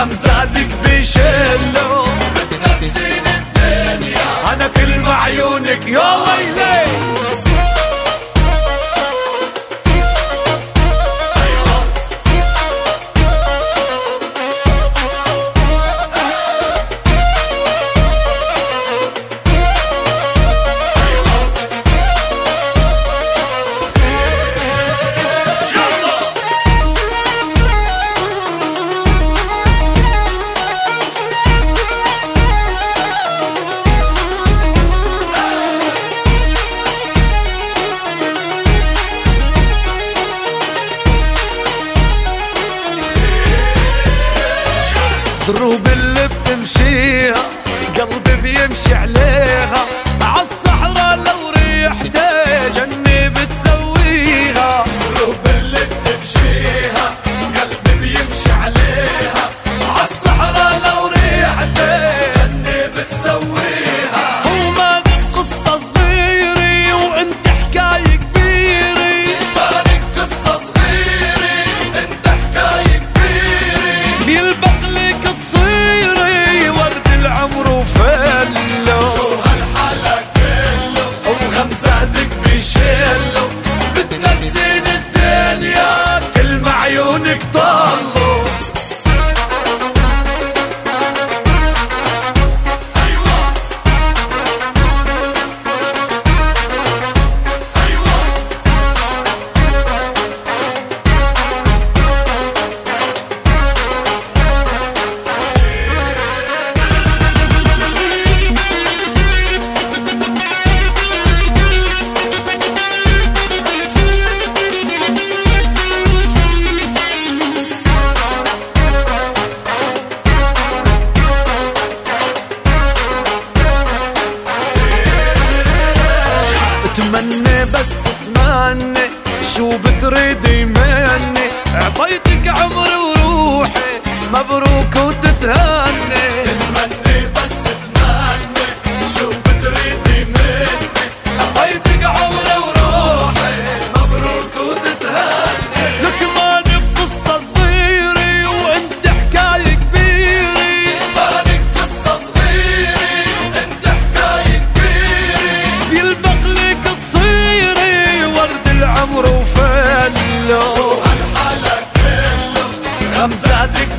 وغمزاتك بيشلوا بتنسين الدنيا. انا كلمة عيونك يا ويلي. دروب اللي بتمشيها قلبي بيمشي عليها، عالصحراء لو ريحتي جني بتسويها. دروب اللي بتمشيها قلبي بيمشي عليها، عالصحراء لو ريحتي جني بتسويها. وما قصة صغيرة وانت حكاية كبيرة، مالك قصة صغيرة انت حكاية كبيرة. بيلبق عمره فلو شو هالحلا كله وغمزاتك بيشلوا بتنسين الدنيا. كلمة عيونك طلوا. اتمنى بس اتمنى شو بتريدي مني، عطيتك عمري وروحي مبروك وتتهني. اتمنى بس اتمنى شو بتريدي مني، عطيتك عمري وروحي مبروك وتتهني. لك ماني بقصة صغيرة وانت حكاية كبيرة، ماني بقصة صغيرة انت حكاية كبيرة. بيلبق عمره فلو شو هالحلا كله غمزاتك